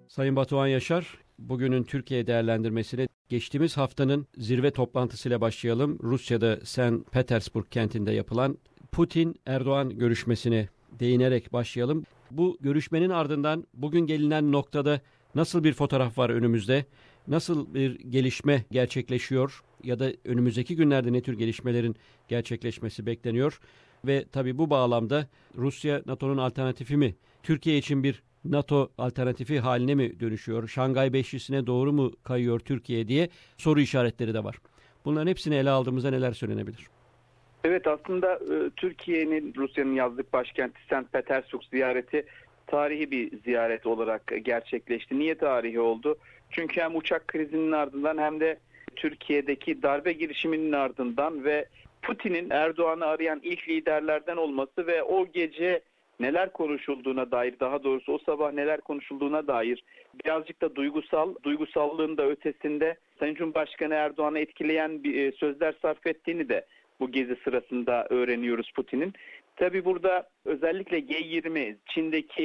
Sayın Batuhan Yaşar, bugünün Türkiye değerlendirmesine geçtiğimiz haftanın zirve toplantısıyla başlayalım. Rusya'da St. Petersburg kentinde yapılan Putin-Erdoğan görüşmesine değinerek başlayalım. Bu görüşmenin ardından bugün gelinen noktada nasıl bir fotoğraf var önümüzde? Nasıl bir gelişme gerçekleşiyor ya da önümüzdeki günlerde ne tür gelişmelerin gerçekleşmesi bekleniyor? Ve tabii bu bağlamda Rusya NATO'nun alternatifi mi? Türkiye için bir NATO alternatifi haline mi dönüşüyor? Şangay Beşlisi'ne doğru mu kayıyor Türkiye diye soru işaretleri de var. Bunların hepsini ele aldığımızda neler söylenebilir? Evet, aslında Türkiye'nin Rusya'nın yazlık başkenti St. Petersburg ziyareti tarihi bir ziyaret olarak gerçekleşti. Niye tarihi oldu? Çünkü hem uçak krizinin ardından hem de Türkiye'deki darbe girişiminin ardından ve Putin'in Erdoğan'ı arayan ilk liderlerden olması ve o gece neler konuşulduğuna dair, daha doğrusu o sabah neler konuşulduğuna dair birazcık da duygusallığın da ötesinde Sayın Cumhurbaşkanı Erdoğan'ı etkileyen sözler sarf ettiğini de bu gezi sırasında öğreniyoruz Putin'in. Tabii burada özellikle G20, Çin'deki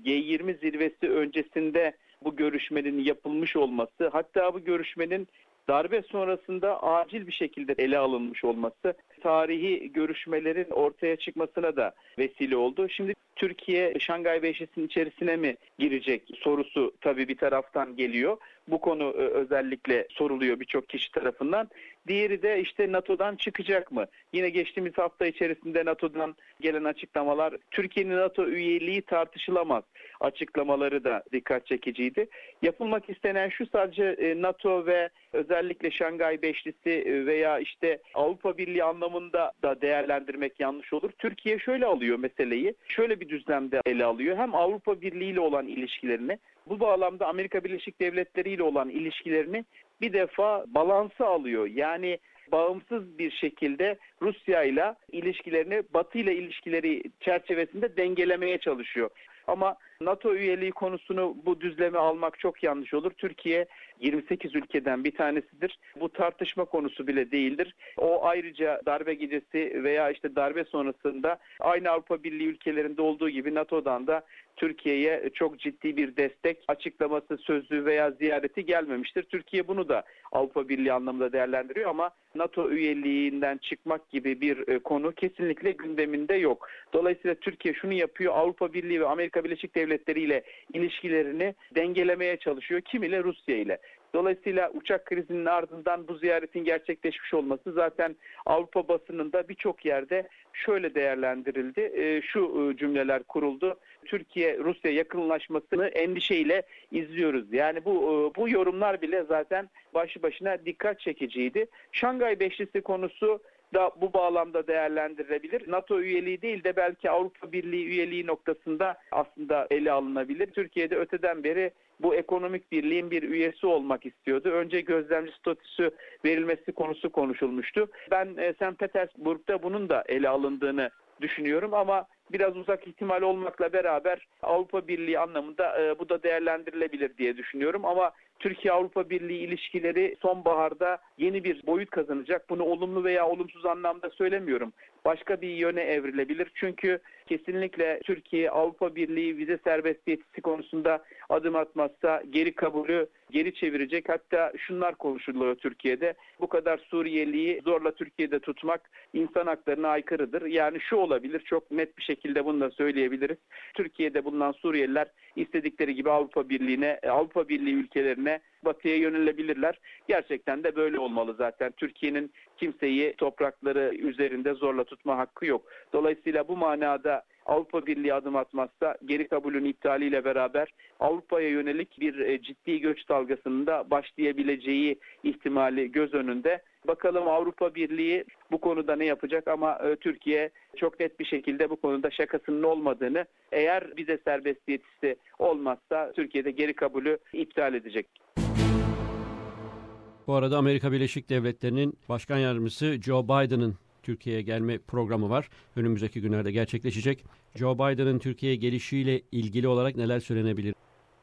G20 zirvesi öncesinde bu görüşmenin yapılmış olması, hatta bu görüşmenin darbe sonrasında acil bir şekilde ele alınmış olması tarihi görüşmelerin ortaya çıkmasına da vesile oldu. Şimdi Türkiye Şangay Beşlisi'nin içerisine mi girecek sorusu tabii bir taraftan geliyor. Bu konu özellikle soruluyor birçok kişi tarafından. Diğeri de işte NATO'dan çıkacak mı? Yine geçtiğimiz hafta içerisinde NATO'dan gelen açıklamalar, Türkiye'nin NATO üyeliği tartışılamaz açıklamaları da dikkat çekiciydi. Yapılmak istenen şu, sadece NATO ve özellikle Şangay Beşlisi veya işte Avrupa Birliği anlamında da değerlendirmek yanlış olur. Türkiye şöyle alıyor meseleyi, şöyle bir düzlemde ele alıyor. Hem Avrupa Birliği ile olan ilişkilerini, bu bağlamda Amerika Birleşik Devletleri ile olan ilişkilerini bir defa balansı alıyor. Yani bağımsız bir şekilde Rusya ile ilişkilerini, Batı ile ilişkileri çerçevesinde dengelemeye çalışıyor. Ama NATO üyeliği konusunu bu düzleme almak çok yanlış olur. Türkiye 28 ülkeden bir tanesidir. Bu tartışma konusu bile değildir. O ayrıca darbe gecesi veya işte darbe sonrasında aynı Avrupa Birliği ülkelerinde olduğu gibi NATO'dan da Türkiye'ye çok ciddi bir destek açıklaması, sözü veya ziyareti gelmemiştir. Türkiye bunu da Avrupa Birliği anlamında değerlendiriyor ama NATO üyeliğinden çıkmak gibi bir konu kesinlikle gündeminde yok. Dolayısıyla Türkiye şunu yapıyor: Avrupa Birliği ve Amerika Birleşik Devletleri ile ilişkilerini dengelemeye çalışıyor. Kim ile? Rusya ile. Dolayısıyla uçak krizinin ardından bu ziyaretin gerçekleşmiş olması zaten Avrupa basınında birçok yerde şöyle değerlendirildi. Şu cümleler kuruldu: Türkiye-Rusya yakınlaşmasını endişeyle izliyoruz. Yani bu yorumlar bile zaten başlı başına dikkat çekiciydi. Şangay Beşlisi konusu da bu bağlamda değerlendirilebilir. NATO üyeliği değil de belki Avrupa Birliği üyeliği noktasında aslında ele alınabilir. Türkiye'de öteden beri bu ekonomik birliğin bir üyesi olmak istiyordu. Önce gözlemci statüsü verilmesi konusu konuşulmuştu. Ben St. Petersburg'da bunun da ele alındığını düşünüyorum ama biraz uzak ihtimal olmakla beraber Avrupa Birliği anlamında bu da değerlendirilebilir diye düşünüyorum. Ama Türkiye-Avrupa Birliği ilişkileri sonbaharda yeni bir boyut kazanacak. Bunu olumlu veya olumsuz anlamda söylemiyorum. Başka bir yöne evrilebilir. Çünkü kesinlikle Türkiye Avrupa Birliği vize serbestiyeti konusunda adım atmazsa geri kabulü geri çevirecek. Hatta şunlar konuşuluyor Türkiye'de: bu kadar Suriyeliyi zorla Türkiye'de tutmak insan haklarına aykırıdır. Yani şu olabilir, çok net bir şekilde bunu da söyleyebiliriz: Türkiye'de bulunan Suriyeliler istedikleri gibi Avrupa Birliği'ne, Avrupa Birliği ülkelerine, Batı'ya yönelebilirler. Gerçekten de böyle olmalı zaten. Türkiye'nin kimseyi toprakları üzerinde zorla tutma hakkı yok. Dolayısıyla bu manada Avrupa Birliği adım atmazsa geri kabulün iptaliyle beraber Avrupa'ya yönelik bir ciddi göç dalgasının da başlayabileceği ihtimali göz önünde. Bakalım Avrupa Birliği bu konuda ne yapacak, ama Türkiye çok net bir şekilde bu konuda şakasının olmadığını, eğer vize serbestiyeti olmazsa Türkiye'de geri kabulü iptal edecek. Bu arada Amerika Birleşik Devletleri'nin Başkan Yardımcısı Joe Biden'ın Türkiye'ye gelme programı var. Önümüzdeki günlerde gerçekleşecek. Joe Biden'ın Türkiye'ye gelişiyle ilgili olarak neler söylenebilir?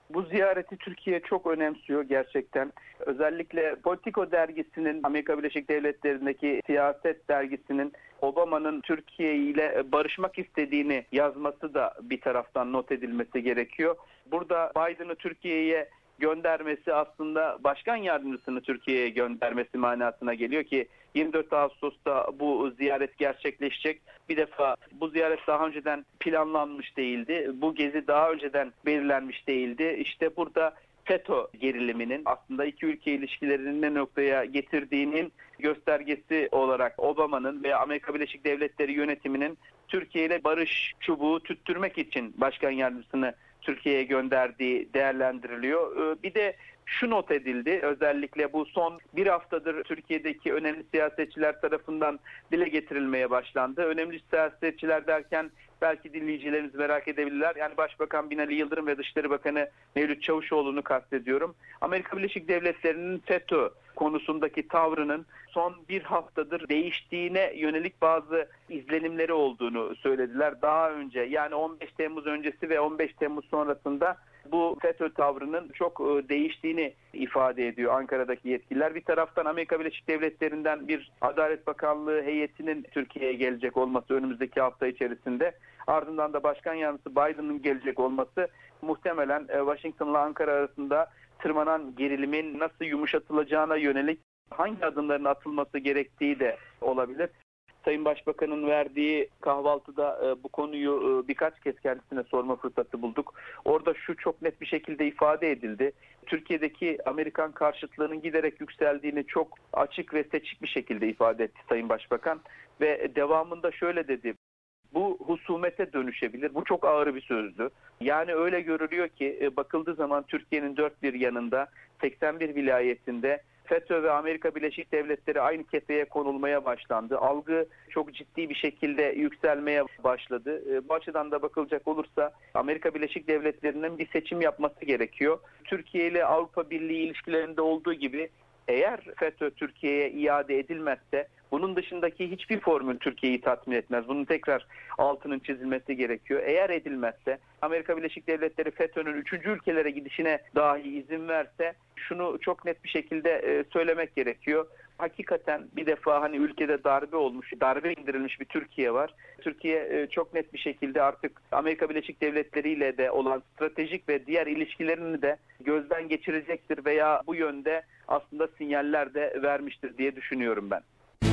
Bu ziyareti Türkiye çok önemsiyor gerçekten. Özellikle Politico dergisinin, Amerika Birleşik Devletleri'ndeki siyaset dergisinin Obama'nın Türkiye ile barışmak istediğini yazması da bir taraftan not edilmesi gerekiyor. Burada Biden'ı Türkiye'ye göndermesi aslında başkan yardımcısını Türkiye'ye göndermesi manasına geliyor ki 24 Ağustos'ta bu ziyaret gerçekleşecek. Bir defa bu ziyaret daha önceden planlanmış değildi. Bu gezi daha önceden belirlenmiş değildi. İşte burada FETÖ geriliminin aslında iki ülke ilişkilerinin ne noktaya getirdiğinin göstergesi olarak Obama'nın ve Amerika Birleşik Devletleri yönetiminin Türkiye ile barış çubuğu tüttürmek için başkan yardımcısını Türkiye'ye gönderdiği değerlendiriliyor. Bir de şu not edildi, özellikle bu son bir haftadır Türkiye'deki önemli siyasetçiler tarafından dile getirilmeye başlandı. Önemli siyasetçiler derken belki dinleyicilerimiz merak edebilirler. Yani Başbakan Binali Yıldırım ve Dışişleri Bakanı Mevlüt Çavuşoğlu'nu kastediyorum. Amerika Birleşik Devletleri'nin FETÖ konusundaki tavrının son bir haftadır değiştiğine yönelik bazı izlenimleri olduğunu söylediler. Daha önce, yani 15 Temmuz öncesi ve 15 Temmuz sonrasında bu FETÖ tavrının çok değiştiğini ifade ediyor Ankara'daki yetkililer. Bir taraftan Amerika Birleşik Devletleri'nden bir Adalet Bakanlığı heyetinin Türkiye'ye gelecek olması önümüzdeki hafta içerisinde, ardından da Başkan Yardımcısı Biden'ın gelecek olması muhtemelen Washington'la Ankara arasında tırmanan gerilimin nasıl yumuşatılacağına yönelik hangi adımların atılması gerektiği de olabilir. Sayın Başbakan'ın verdiği kahvaltıda bu konuyu birkaç kez kendisine sorma fırsatı bulduk. Orada şu çok net bir şekilde ifade edildi. Türkiye'deki Amerikan karşıtlığının giderek yükseldiğini çok açık ve seçik bir şekilde ifade etti Sayın Başbakan. Ve devamında şöyle dedi: bu husumete dönüşebilir. Bu çok ağır bir sözdü. Yani öyle görülüyor ki bakıldığı zaman Türkiye'nin dört bir yanında 81 vilayetinde FETÖ ve Amerika Birleşik Devletleri aynı kefeye konulmaya başlandı. Algı çok ciddi bir şekilde yükselmeye başladı. Bu açıdan da bakılacak olursa Amerika Birleşik Devletleri'nin bir seçim yapması gerekiyor. Türkiye ile Avrupa Birliği ilişkilerinde olduğu gibi eğer FETÖ Türkiye'ye iade edilmezse bunun dışındaki hiçbir formül Türkiye'yi tatmin etmez. Bunun tekrar altının çizilmesi gerekiyor. Eğer edilmezse, Amerika Birleşik Devletleri FETÖ'nün 3. ülkelere gidişine dahi izin verse, şunu çok net bir şekilde söylemek gerekiyor. Hakikaten bir defa hani ülkede darbe olmuş, darbe indirilmiş bir Türkiye var. Türkiye çok net bir şekilde artık Amerika Birleşik Devletleri ile de olan stratejik ve diğer ilişkilerini de gözden geçirecektir veya bu yönde aslında sinyaller de vermiştir diye düşünüyorum ben.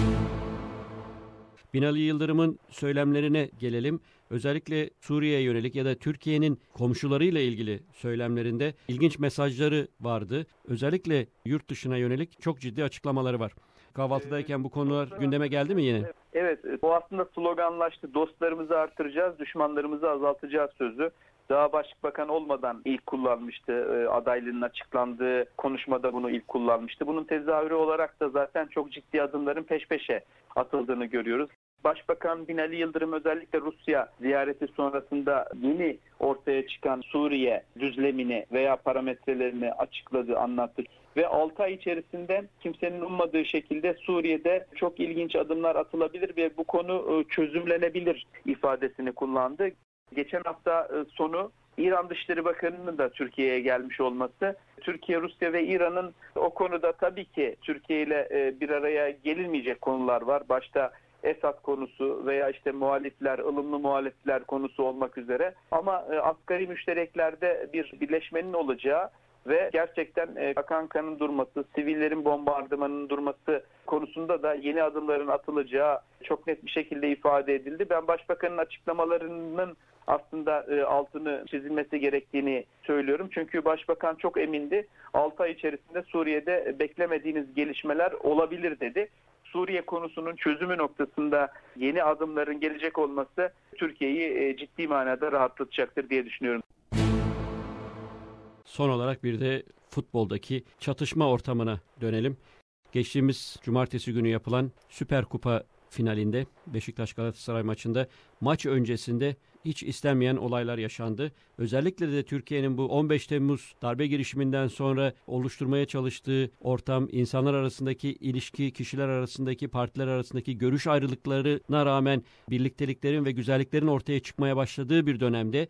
Binali Yıldırım'ın söylemlerine gelelim. Özellikle Suriye'ye yönelik ya da Türkiye'nin komşularıyla ilgili söylemlerinde ilginç mesajları vardı. Özellikle yurt dışına yönelik çok ciddi açıklamaları var. Kahvaltıdayken bu konular gündeme geldi mi yine? Evet, bu aslında sloganlaştı. Dostlarımızı artıracağız, düşmanlarımızı azaltacağız sözü. Daha başbakan olmadan ilk kullanmıştı. Adaylığının açıklandığı konuşmada bunu ilk kullanmıştı. Bunun tezahürü olarak da zaten çok ciddi adımların peş peşe atıldığını görüyoruz. Başbakan Binali Yıldırım özellikle Rusya ziyareti sonrasında yeni ortaya çıkan Suriye düzlemini veya parametrelerini açıkladı, anlattı. Ve 6 ay içerisinde kimsenin ummadığı şekilde Suriye'de çok ilginç adımlar atılabilir ve bu konu çözümlenebilir ifadesini kullandı. Geçen hafta sonu İran Dışişleri Bakanı'nın da Türkiye'ye gelmiş olması, Türkiye, Rusya ve İran'ın o konuda tabii ki Türkiye ile bir araya gelinmeyecek konular var. Başta Esad konusu veya işte muhalifler, ılımlı muhalifler konusu olmak üzere. Ama asgari müştereklerde bir birleşmenin olacağı ve gerçekten akan kanın durması, sivillerin bombardımanının durması konusunda da yeni adımların atılacağı çok net bir şekilde ifade edildi. Ben Başbakanın açıklamalarının aslında altını çizilmesi gerektiğini söylüyorum. Çünkü Başbakan çok emindi. 6 ay içerisinde Suriye'de beklemediğiniz gelişmeler olabilir dedi. Suriye konusunun çözümü noktasında yeni adımların gelecek olması Türkiye'yi ciddi manada rahatlatacaktır diye düşünüyorum. Son olarak bir de futboldaki çatışma ortamına dönelim. Geçtiğimiz cumartesi günü yapılan Süper Kupa finalinde Beşiktaş-Galatasaray maçında maç öncesinde hiç istenmeyen olaylar yaşandı. Özellikle de Türkiye'nin bu 15 Temmuz darbe girişiminden sonra oluşturmaya çalıştığı ortam, insanlar arasındaki ilişki, kişiler arasındaki, partiler arasındaki görüş ayrılıklarına rağmen birlikteliklerin ve güzelliklerin ortaya çıkmaya başladığı bir dönemde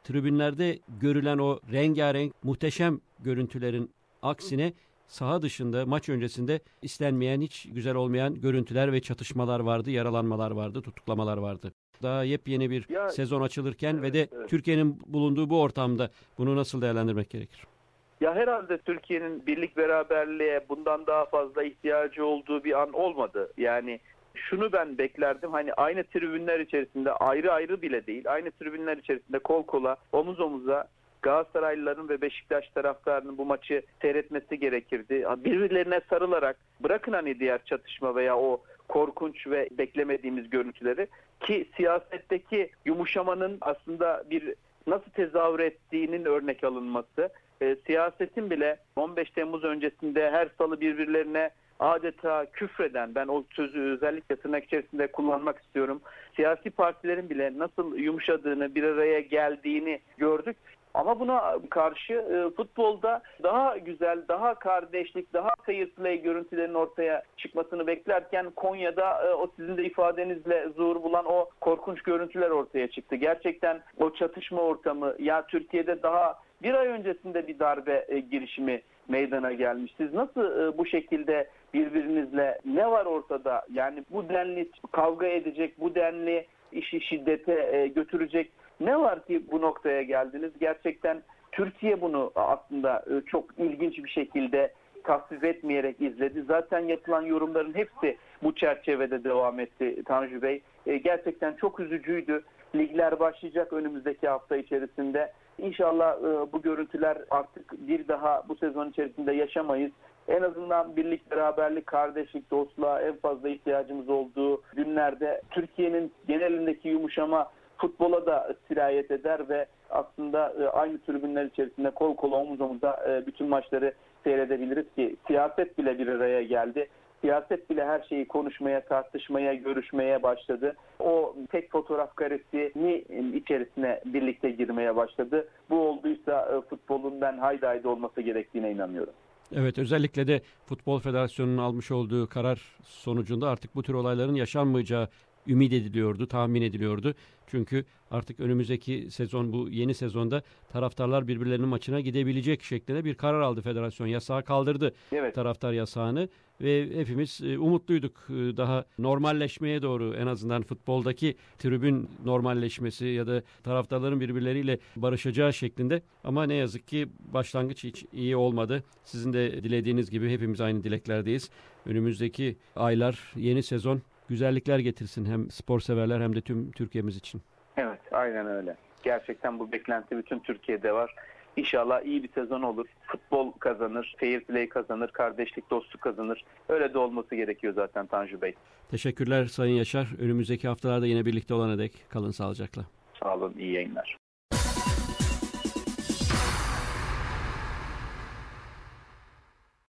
tribünlerde görülen o rengarenk, muhteşem görüntülerin aksine saha dışında, maç öncesinde istenmeyen, hiç güzel olmayan görüntüler ve çatışmalar vardı, yaralanmalar vardı, tutuklamalar vardı. Daha yepyeni bir sezon açılırken ve de Türkiye'nin bulunduğu bu ortamda bunu nasıl değerlendirmek gerekir? Ya herhalde Türkiye'nin birlik beraberliğe bundan daha fazla ihtiyacı olduğu bir an olmadı. Yani şunu ben beklerdim, hani aynı tribünler içerisinde, ayrı ayrı bile değil, aynı tribünler içerisinde kol kola, omuz omuza Galatasaraylıların ve Beşiktaş taraftarının bu maçı seyretmesi gerekirdi. Birbirlerine sarılarak, bırakın hani diğer çatışma veya o korkunç ve beklemediğimiz görüntüleri, ki siyasetteki yumuşamanın aslında bir nasıl tezahür ettiğinin örnek alınması, siyasetin bile 15 Temmuz öncesinde her salı birbirlerine adeta küfreden, ben o sözü özellikle tırnak içerisinde kullanmak istiyorum, siyasi partilerin bile nasıl yumuşadığını, bir araya geldiğini gördük. Ama buna karşı futbolda daha güzel, daha kardeşlik, daha fair play görüntülerin ortaya çıkmasını beklerken Konya'da o sizin de ifadenizle zuhur bulan o korkunç görüntüler ortaya çıktı. Gerçekten o çatışma ortamı, ya Türkiye'de daha bir ay öncesinde bir darbe girişimi meydana gelmiş. Siz nasıl bu şekilde birbirinizle, ne var ortada? Yani bu denli kavga edecek, bu denli işi şiddete götürecek ne var ki bu noktaya geldiniz? Gerçekten Türkiye bunu aslında çok ilginç bir şekilde tasvip etmeyerek izledi. Zaten yapılan yorumların hepsi bu çerçevede devam etti Tanju Bey. Gerçekten çok üzücüydü. Ligler başlayacak önümüzdeki hafta içerisinde. İnşallah bu görüntüler artık bir daha bu sezon içerisinde yaşamayız. En azından birlik, beraberlik, kardeşlik, dostluğa en fazla ihtiyacımız olduğu günlerde Türkiye'nin genelindeki yumuşama futbola da sirayet eder ve aslında aynı tribünler içerisinde kol kola, omuz omuza bütün maçları seyredebiliriz ki siyaset bile bir araya geldi. Siyaset bile her şeyi konuşmaya, tartışmaya, görüşmeye başladı. O tek fotoğraf karesini içerisine birlikte girmeye başladı. Bu olduysa futbolun ben haydi haydi olması gerektiğine inanıyorum. Evet, özellikle de Futbol Federasyonu'nun almış olduğu karar sonucunda artık bu tür olayların yaşanmayacağı ümit ediliyordu, tahmin ediliyordu. Çünkü artık önümüzdeki sezon, bu yeni sezonda taraftarlar birbirlerinin maçına gidebilecek şeklinde bir karar aldı federasyon. Yasağı kaldırdı, evet. Taraftar yasağını ve hepimiz umutluyduk daha normalleşmeye doğru, en azından futboldaki tribün normalleşmesi ya da taraftarların birbirleriyle barışacağı şeklinde. Ama ne yazık ki başlangıç hiç iyi olmadı. Sizin de dilediğiniz gibi hepimiz aynı dileklerdeyiz. Önümüzdeki aylar, yeni sezon güzellikler getirsin hem spor severler hem de tüm Türkiye'miz için. Evet, aynen öyle. Gerçekten bu beklenti bütün Türkiye'de var. İnşallah iyi bir sezon olur. Futbol kazanır, fair play kazanır, kardeşlik, dostluk kazanır. Öyle de olması gerekiyor zaten Tanju Bey. Teşekkürler Sayın Yaşar. Önümüzdeki haftalarda yine birlikte olana dek kalın sağlıcakla. Sağ olun, iyi yayınlar.